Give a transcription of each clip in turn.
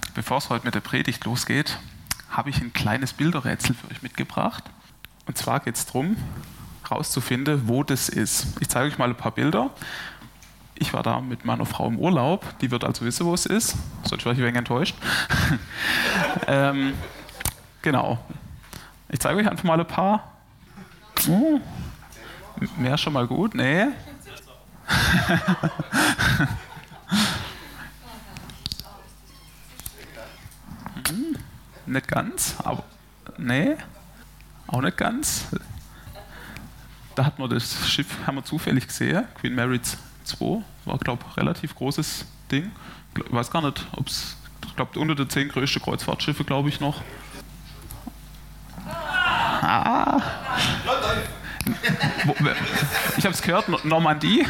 Bevor es heute mit der Predigt losgeht, habe ich ein kleines Bilderrätsel für euch mitgebracht. Und zwar geht es darum, herauszufinden, wo das ist. Ich zeige euch mal ein paar Bilder. Ich war da mit meiner Frau im Urlaub, die wird also wissen, wo es ist, sonst war ich ein wenig enttäuscht. Genau. Ich zeige euch einfach mal ein paar. Mehr schon mal gut? Nee. Nicht ganz, aber nee, auch nicht ganz. Da hat man das Schiff, haben wir zufällig gesehen, Queen Mary 2, war, glaube ich, relativ großes Ding. Ich weiß gar nicht, ob es, ich glaube, unter den 10 größten Kreuzfahrtschiffe, glaube ich, noch. Ich habe es gehört, Normandie.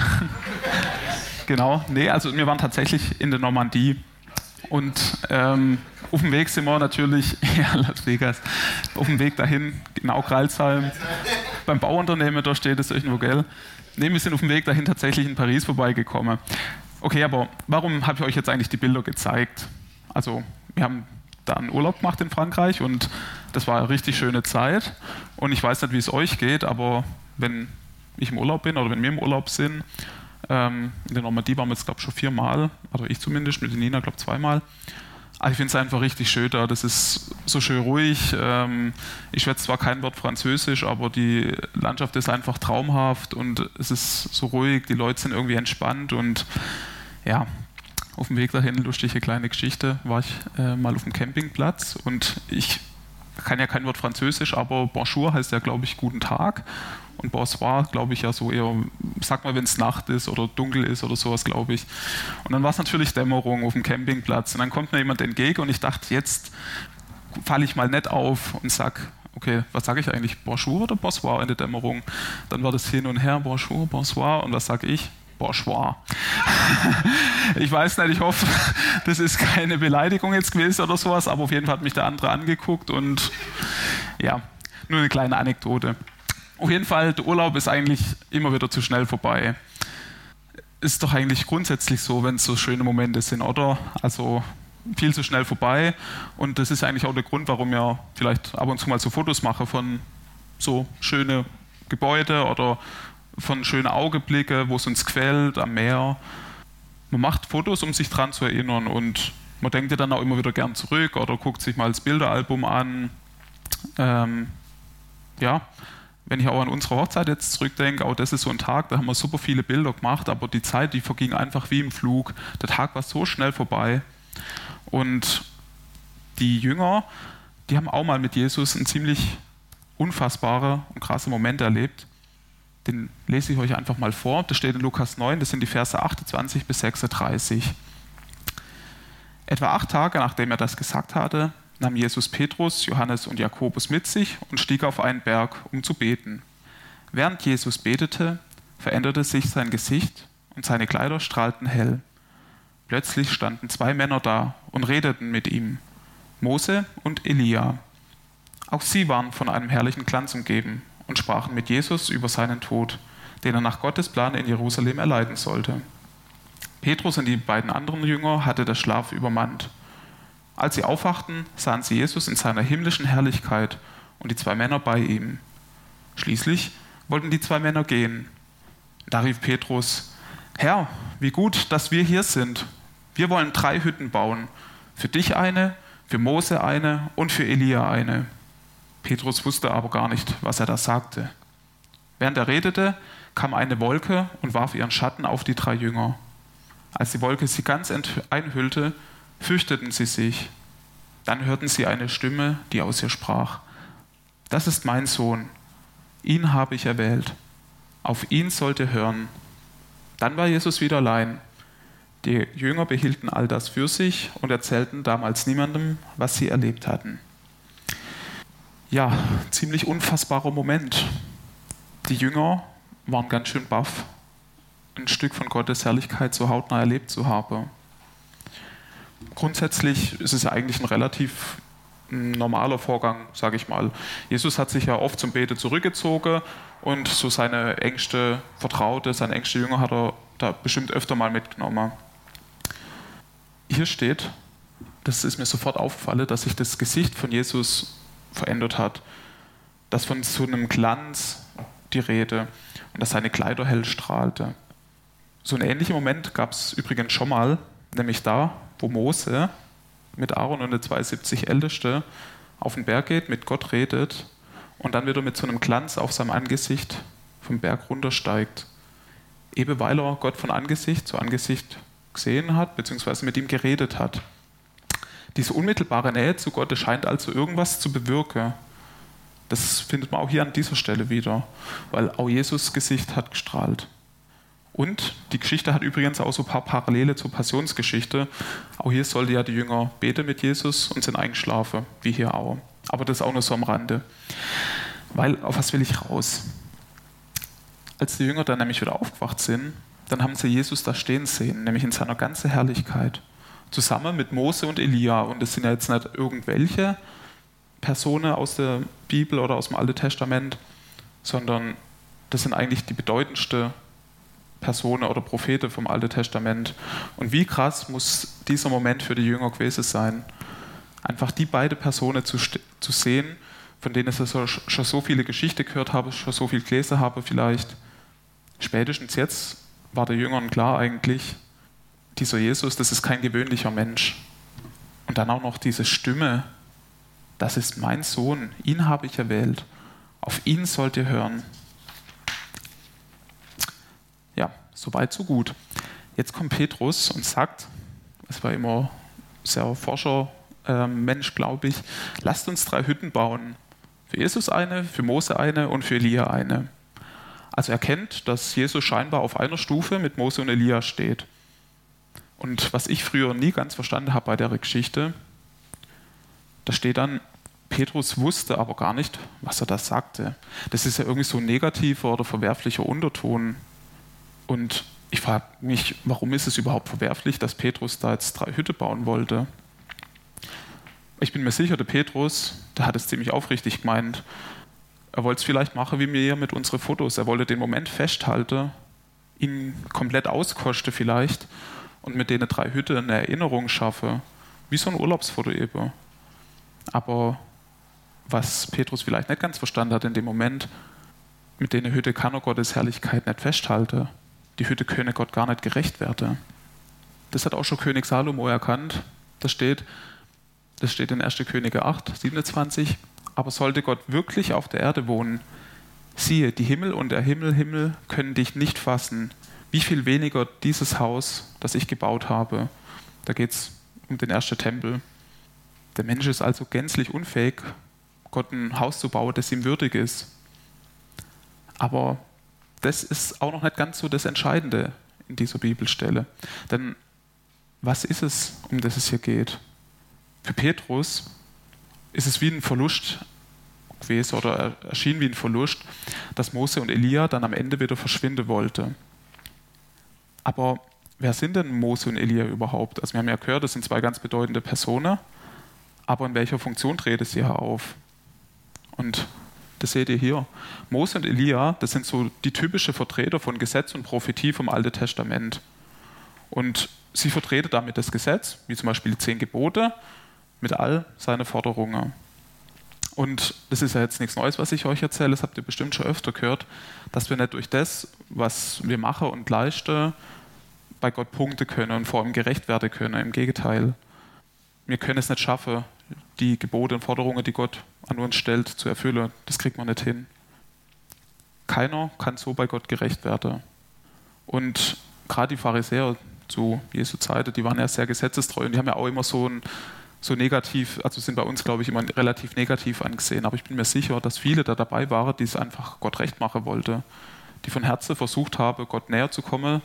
Genau, nee, also wir waren tatsächlich in der Normandie. Und auf dem Weg sind wir natürlich, ja, Las Vegas, auf dem Weg dahin, genau, Kreilsheim, beim Bauunternehmen, da steht es irgendwo, gell? Nee, wir sind auf dem Weg dahin tatsächlich in Paris vorbeigekommen. Okay, aber warum habe ich euch jetzt eigentlich die Bilder gezeigt? Also, wir haben da einen Urlaub gemacht in Frankreich und das war eine richtig schöne Zeit. Und ich weiß nicht, wie es euch geht, aber wenn ich im Urlaub bin oder wenn wir im Urlaub sind, in der Normandie waren wir jetzt, glaube ich, schon 4-mal, also ich zumindest, mit der Nina, glaube ich, 2-mal. Also ich finde es einfach richtig schön da, das ist so schön ruhig. Ich schwätze zwar kein Wort Französisch, aber die Landschaft ist einfach traumhaft und es ist so ruhig, die Leute sind irgendwie entspannt und ja, auf dem Weg dahin, lustige kleine Geschichte, war ich mal auf dem Campingplatz und ich kann ja kein Wort Französisch, aber Bonjour heißt ja, glaube ich, guten Tag. Und Bonsoir, glaube ich, ja so eher, sag mal, wenn es Nacht ist oder dunkel ist oder sowas, glaube ich. Und dann war es natürlich Dämmerung auf dem Campingplatz. Und dann kommt mir jemand entgegen und ich dachte, jetzt falle ich mal nett auf und sag, okay, was sage ich eigentlich, Bonjour oder Bonsoir in der Dämmerung? Dann war das hin und her, Bonjour, Bonsoir. Und was sage ich? Bourgeois. Ich weiß nicht, ich hoffe, das ist keine Beleidigung jetzt gewesen oder sowas, aber auf jeden Fall hat mich der andere angeguckt und ja, nur eine kleine Anekdote. Auf jeden Fall, der Urlaub ist eigentlich immer wieder zu schnell vorbei. Ist doch eigentlich grundsätzlich so, wenn es so schöne Momente sind, oder? Also viel zu schnell vorbei und das ist eigentlich auch der Grund, warum ich vielleicht ab und zu mal so Fotos mache von so schönen Gebäuden oder von schönen Augenblicke, wo es uns gefällt, am Meer. Man macht Fotos, um sich dran zu erinnern und man denkt ja dann auch immer wieder gern zurück oder guckt sich mal das Bilderalbum an. Ja, wenn ich auch an unsere Hochzeit jetzt zurückdenke, auch das ist so ein Tag, da haben wir super viele Bilder gemacht, aber die Zeit, die verging einfach wie im Flug. Der Tag war so schnell vorbei. Und die Jünger, die haben auch mal mit Jesus einen ziemlich unfassbaren und krassen Moment erlebt. Den lese ich euch einfach mal vor. Das steht in Lukas 9, das sind die Verse 28 bis 36. Etwa 8 Tage, nachdem er das gesagt hatte, nahm Jesus Petrus, Johannes und Jakobus mit sich und stieg auf einen Berg, um zu beten. Während Jesus betete, veränderte sich sein Gesicht und seine Kleider strahlten hell. Plötzlich standen 2 Männer da und redeten mit ihm, Mose und Elia. Auch sie waren von einem herrlichen Glanz umgeben und sprachen mit Jesus über seinen Tod, den er nach Gottes Plan in Jerusalem erleiden sollte. Petrus und die beiden anderen Jünger hatte der Schlaf übermannt. Als sie aufwachten, sahen sie Jesus in seiner himmlischen Herrlichkeit und die 2 Männer bei ihm. Schließlich wollten die 2 Männer gehen. Da rief Petrus, Herr, wie gut, dass wir hier sind. Wir wollen 3 Hütten bauen. Für dich eine, für Mose eine und für Elia eine. Petrus wusste aber gar nicht, was er da sagte. Während er redete, kam eine Wolke und warf ihren Schatten auf die 3 Jünger. Als die Wolke sie ganz einhüllte, fürchteten sie sich. Dann hörten sie eine Stimme, die aus ihr sprach. Das ist mein Sohn. Ihn habe ich erwählt. Auf ihn sollt ihr hören. Dann war Jesus wieder allein. Die Jünger behielten all das für sich und erzählten damals niemandem, was sie erlebt hatten. Ja, ziemlich unfassbarer Moment. Die Jünger waren ganz schön baff, ein Stück von Gottes Herrlichkeit so hautnah erlebt zu haben. Grundsätzlich ist es ja eigentlich ein relativ normaler Vorgang, sage ich mal. Jesus hat sich ja oft zum Beten zurückgezogen und so seine engste Vertraute, seine engste Jünger hat er da bestimmt öfter mal mitgenommen. Hier steht, das ist mir sofort aufgefallen, dass sich das Gesicht von Jesus verändert hat. Dass von so einem Glanz die Rede und dass seine Kleider hell strahlte. So einen ähnlichen Moment gab es übrigens schon mal, nämlich da, wo Mose mit Aaron und den 72 Ältesten auf den Berg geht, mit Gott redet und dann wieder mit so einem Glanz auf seinem Angesicht vom Berg runtersteigt. Eben weil er Gott von Angesicht zu Angesicht gesehen hat, beziehungsweise mit ihm geredet hat. Diese unmittelbare Nähe zu Gott scheint also irgendwas zu bewirken. Das findet man auch hier an dieser Stelle wieder, weil auch Jesus' Gesicht hat gestrahlt. Und die Geschichte hat übrigens auch so ein paar Parallele zur Passionsgeschichte. Auch hier sollten ja die Jünger beten mit Jesus und sind eingeschlafen, wie hier auch. Aber das ist auch nur so am Rande. Weil, auf was will ich raus? Als die Jünger dann nämlich wieder aufgewacht sind, dann haben sie Jesus da stehen sehen, nämlich in seiner ganzen Herrlichkeit. Zusammen mit Mose und Elia. Und das sind ja jetzt nicht irgendwelche Personen aus der Bibel oder aus dem Alten Testament, sondern das sind eigentlich die bedeutendsten Personen oder Propheten vom Alten Testament. Und wie krass muss dieser Moment für die Jünger gewesen sein, einfach die beiden Personen zu sehen, von denen sie schon so viele Geschichten gehört haben, schon so viel gelesen haben vielleicht. Spätestens jetzt war der Jüngern klar eigentlich, dieser Jesus, das ist kein gewöhnlicher Mensch. Und dann auch noch diese Stimme, das ist mein Sohn, ihn habe ich erwählt, auf ihn sollt ihr hören. Ja, soweit, so gut. Jetzt kommt Petrus und sagt, es war immer sehr Forscher-Mensch, glaube ich, lasst uns 3 Hütten bauen. Für Jesus eine, für Mose eine und für Elia eine. Also er kennt, dass Jesus scheinbar auf einer Stufe mit Mose und Elia steht. Und was ich früher nie ganz verstanden habe bei der Geschichte, da steht dann, Petrus wusste aber gar nicht, was er da sagte. Das ist ja irgendwie so ein negativer oder verwerflicher Unterton. Und ich frage mich, warum ist es überhaupt verwerflich, dass Petrus da jetzt 3 Hütten bauen wollte? Ich bin mir sicher, der Petrus, der hat es ziemlich aufrichtig gemeint. Er wollte es vielleicht machen wie wir mit unseren Fotos. Er wollte den Moment festhalten, ihn komplett auskosten vielleicht und mit denen 3 Hütten eine Erinnerung schaffen. Wie so ein Urlaubsfoto eben. Aber was Petrus vielleicht nicht ganz verstanden hat in dem Moment, mit denen Hütte kann er Gottes Herrlichkeit nicht festhalten. Die Hütte könne Gott gar nicht gerecht werden. Das hat auch schon König Salomo erkannt. Das steht in 1. Könige 8, 27. Aber sollte Gott wirklich auf der Erde wohnen, siehe, die Himmel und der Himmel können dich nicht fassen. Wie viel weniger dieses Haus, das ich gebaut habe. Da geht es um den ersten Tempel. Der Mensch ist also gänzlich unfähig, Gott ein Haus zu bauen, das ihm würdig ist. Aber das ist auch noch nicht ganz so das Entscheidende in dieser Bibelstelle. Denn was ist es, um das es hier geht? Für Petrus ist es wie ein Verlust gewesen oder erschien wie ein Verlust, dass Mose und Elia dann am Ende wieder verschwinden wollte. Aber wer sind denn Mose und Elia überhaupt? Also wir haben ja gehört, das sind 2 ganz bedeutende Personen, aber in welcher Funktion treten sie hier auf? Und das seht ihr hier. Mose und Elia, das sind so die typischen Vertreter von Gesetz und Prophetie vom Alten Testament. Und sie vertreten damit das Gesetz, wie zum Beispiel die 10 Gebote, mit all seinen Forderungen. Und das ist ja jetzt nichts Neues, was ich euch erzähle, das habt ihr bestimmt schon öfter gehört, dass wir nicht durch das, was wir machen und leisten, bei Gott punkten können und vor ihm gerecht werden können. Im Gegenteil. Wir können es nicht schaffen, die Gebote und Forderungen, die Gott an uns stellt, zu erfüllen. Das kriegt man nicht hin. Keiner kann so bei Gott gerecht werden. Und gerade die Pharisäer zu Jesu Zeit, die waren ja sehr gesetzestreu und die haben ja auch immer so negativ, also sind bei uns, glaube ich, immer relativ negativ angesehen. Aber ich bin mir sicher, dass viele da dabei waren, die es einfach Gott recht machen wollten. Die von Herzen versucht haben, Gott näher zu kommen,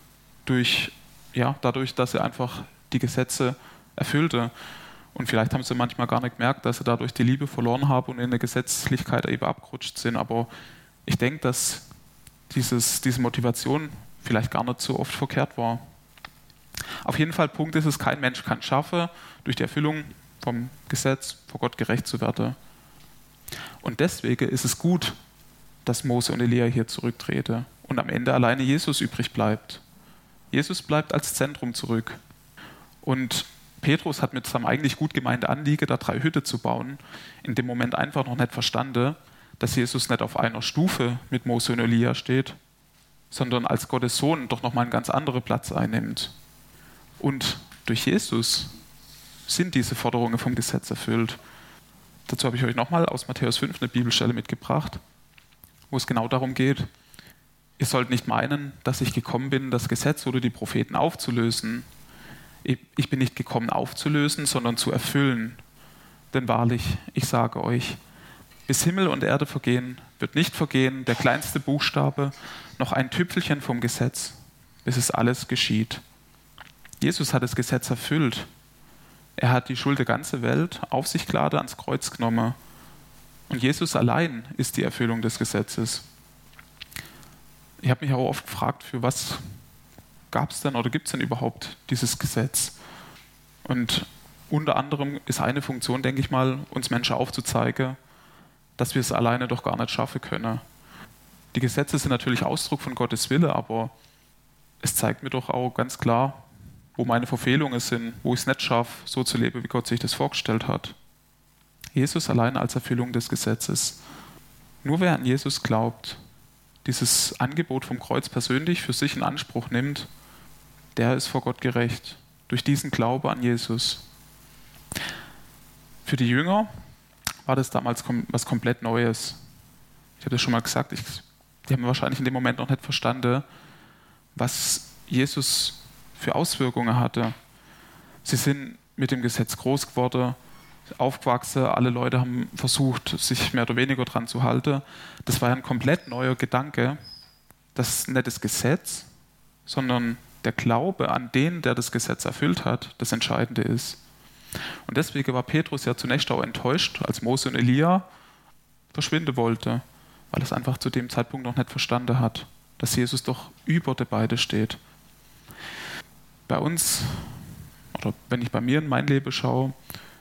dadurch, dass sie einfach die Gesetze erfüllte. Und vielleicht haben sie manchmal gar nicht gemerkt, dass sie dadurch die Liebe verloren haben und in der Gesetzlichkeit eben abgerutscht sind. Aber ich denke, dass diese Motivation vielleicht gar nicht so oft verkehrt war. Auf jeden Fall, Punkt ist es, kein Mensch kann schaffen, durch die Erfüllung vom Gesetz vor Gott gerecht zu werden. Und deswegen ist es gut, dass Mose und Elia hier zurücktreten und am Ende alleine Jesus übrig bleibt. Jesus bleibt als Zentrum zurück. Und Petrus hat mit seinem eigentlich gut gemeinten Anliegen, da 3 Hütten zu bauen, in dem Moment einfach noch nicht verstanden, dass Jesus nicht auf einer Stufe mit Mose und Elia steht, sondern als Gottes Sohn doch nochmal einen ganz anderen Platz einnimmt. Und durch Jesus sind diese Forderungen vom Gesetz erfüllt. Dazu habe ich euch nochmal aus Matthäus 5 eine Bibelstelle mitgebracht, wo es genau darum geht, ihr sollt nicht meinen, dass ich gekommen bin, das Gesetz oder die Propheten aufzulösen. Ich bin nicht gekommen aufzulösen, sondern zu erfüllen. Denn wahrlich, ich sage euch, bis Himmel und Erde vergehen, wird nicht vergehen der kleinste Buchstabe, noch ein Tüpfelchen vom Gesetz, bis es alles geschieht. Jesus hat das Gesetz erfüllt. Er hat die Schuld der ganzen Welt auf sich geladen, ans Kreuz genommen. Und Jesus allein ist die Erfüllung des Gesetzes. Ich habe mich auch oft gefragt, für was gab es denn oder gibt es denn überhaupt dieses Gesetz? Und unter anderem ist eine Funktion, denke ich mal, uns Menschen aufzuzeigen, dass wir es alleine doch gar nicht schaffen können. Die Gesetze sind natürlich Ausdruck von Gottes Wille, aber es zeigt mir doch auch ganz klar, wo meine Verfehlungen sind, wo ich es nicht schaffe, so zu leben, wie Gott sich das vorgestellt hat. Jesus allein als Erfüllung des Gesetzes. Nur wer an Jesus glaubt, dieses Angebot vom Kreuz persönlich für sich in Anspruch nimmt, der ist vor Gott gerecht. Durch diesen Glaube an Jesus. Für die Jünger war das damals was komplett Neues. Ich habe das schon mal gesagt, die haben wahrscheinlich in dem Moment noch nicht verstanden, was Jesus für Auswirkungen hatte. Sie sind mit dem Gesetz groß geworden, aufgewachsen, alle Leute haben versucht, sich mehr oder weniger dran zu halten. Das war ein komplett neuer Gedanke, dass nicht das Gesetz, sondern der Glaube an den, der das Gesetz erfüllt hat, das Entscheidende ist. Und deswegen war Petrus ja zunächst auch enttäuscht, als Mose und Elia verschwinden wollte, weil es einfach zu dem Zeitpunkt noch nicht verstanden hat, dass Jesus doch über der beide steht. Bei uns, oder wenn ich bei mir in mein Leben schaue,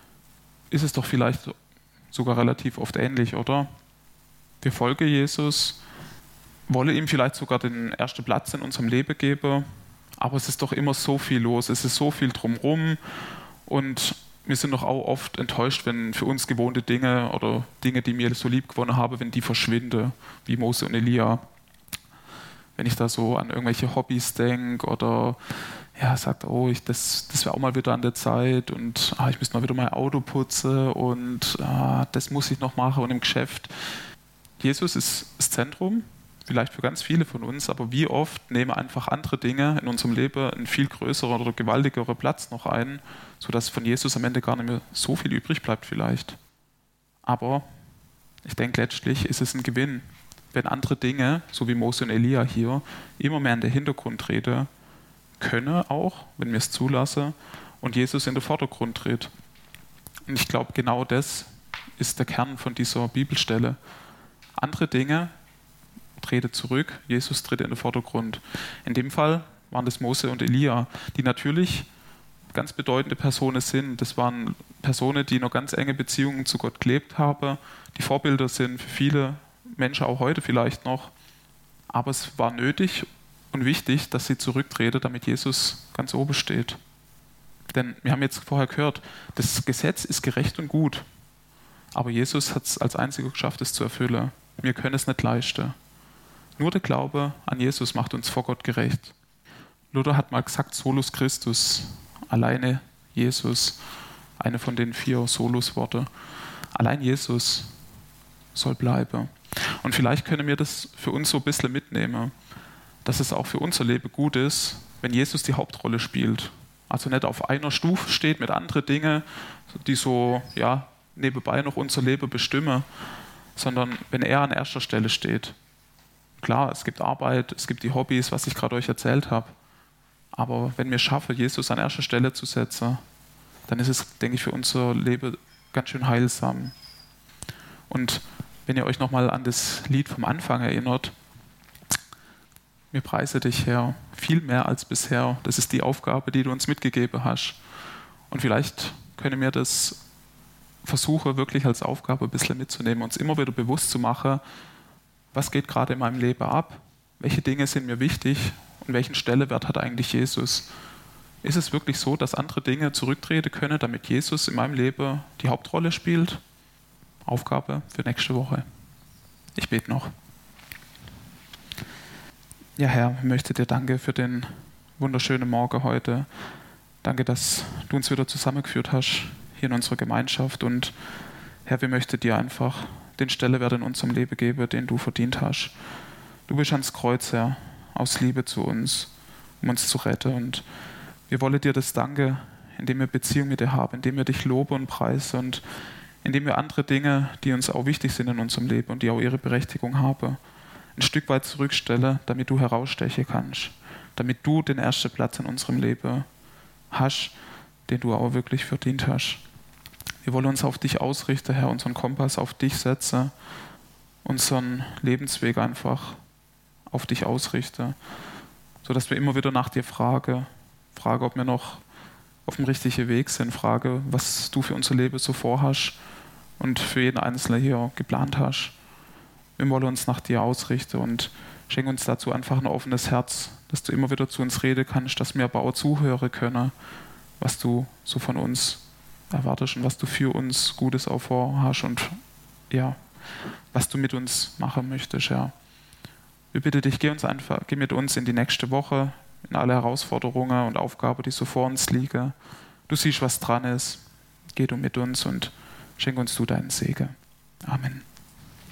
ist es doch vielleicht sogar relativ oft ähnlich, oder? Wir folgen Jesus, wollen ihm vielleicht sogar den ersten Platz in unserem Leben geben, aber es ist doch immer so viel los, es ist so viel drumherum und wir sind doch auch oft enttäuscht, wenn für uns gewohnte Dinge oder Dinge, die mir so lieb gewonnen habe, wenn die verschwinden, wie Mose und Elia. Wenn ich da so an irgendwelche Hobbys denke oder ja, sagt, oh, das wäre auch mal wieder an der Zeit und ich müsste mal wieder mein Auto putzen und das muss ich noch machen und im Geschäft. Jesus ist das Zentrum, vielleicht für ganz viele von uns, aber wie oft nehmen einfach andere Dinge in unserem Leben einen viel größeren oder gewaltigeren Platz noch ein, sodass von Jesus am Ende gar nicht mehr so viel übrig bleibt vielleicht. Aber ich denke, letztlich ist es ein Gewinn, wenn andere Dinge, so wie Mose und Elia hier, immer mehr in den Hintergrund treten können auch, wenn wir es zulassen, und Jesus in den Vordergrund tritt. Und ich glaube, genau das ist der Kern von dieser Bibelstelle. Andere Dinge treten zurück, Jesus tritt in den Vordergrund. In dem Fall waren das Mose und Elia, die natürlich ganz bedeutende Personen sind. Das waren Personen, die noch ganz enge Beziehungen zu Gott gelebt haben, die Vorbilder sind für viele Menschen auch heute vielleicht noch. Aber es war nötig und wichtig, dass sie zurücktreten, damit Jesus ganz oben steht. Denn wir haben jetzt vorher gehört, das Gesetz ist gerecht und gut, aber Jesus hat es als einziger geschafft, es zu erfüllen. Wir können es nicht leisten. Nur der Glaube an Jesus macht uns vor Gott gerecht. Luther hat mal gesagt, solus Christus, alleine Jesus, eine von den 4 Solus-Worte. Allein Jesus soll bleiben. Und vielleicht können wir das für uns so ein bisschen mitnehmen, dass es auch für unser Leben gut ist, wenn Jesus die Hauptrolle spielt. Also nicht auf einer Stufe steht mit anderen Dingen, die so nebenbei noch unser Leben bestimmen, sondern wenn er an erster Stelle steht. Klar, es gibt Arbeit, es gibt die Hobbys, was ich gerade euch erzählt habe. Aber wenn wir schaffen, Jesus an erster Stelle zu setzen, dann ist es, denke ich, für unser Leben ganz schön heilsam. Und wenn ihr euch nochmal an das Lied vom Anfang erinnert, wir preisen dich, Herr, viel mehr als bisher. Das ist die Aufgabe, die du uns mitgegeben hast. Und vielleicht können wir das versuchen, wirklich als Aufgabe ein bisschen mitzunehmen, uns immer wieder bewusst zu machen, was geht gerade in meinem Leben ab, welche Dinge sind mir wichtig und welchen Stellenwert hat eigentlich Jesus Ist es wirklich so, dass andere Dinge zurücktreten können, damit Jesus in meinem Leben die Hauptrolle spielt? Aufgabe für nächste Woche. Ich bete noch. Ja, Herr, ich möchte dir danke für den wunderschönen Morgen heute. Danke, dass du uns wieder zusammengeführt hast hier in unserer Gemeinschaft. Und Herr, wir möchten dir einfach den Stellenwert in unserem Leben geben, den du verdient hast. Du bist ans Kreuz, Herr, aus Liebe zu uns, um uns zu retten. Und wir wollen dir das danken, indem wir Beziehung mit dir haben, indem wir dich loben und preisen und indem wir andere Dinge, die uns auch wichtig sind in unserem Leben und die auch ihre Berechtigung haben, ein Stück weit zurückstellen, damit du herausstechen kannst, damit du den ersten Platz in unserem Leben hast, den du auch wirklich verdient hast. Wir wollen uns auf dich ausrichten, Herr, unseren Kompass auf dich setzen, unseren Lebensweg einfach auf dich ausrichten, sodass wir immer wieder nach dir fragen, ob wir noch auf dem richtigen Weg sind, frage, was du für unser Leben so vorhast und für jeden Einzelnen hier geplant hast. Wir wollen uns nach dir ausrichten und schenke uns dazu einfach ein offenes Herz, dass du immer wieder zu uns reden kannst, dass wir aber auch zuhören können, was du so von uns erwartest und was du für uns Gutes auch vorhast und ja, was du mit uns machen möchtest. Ja. Wir bitten dich, geh mit uns in die nächste Woche, in alle Herausforderungen und Aufgaben, die so vor uns liegen. Du siehst, was dran ist. Geh du mit uns und schenk uns du deinen Segen. Amen.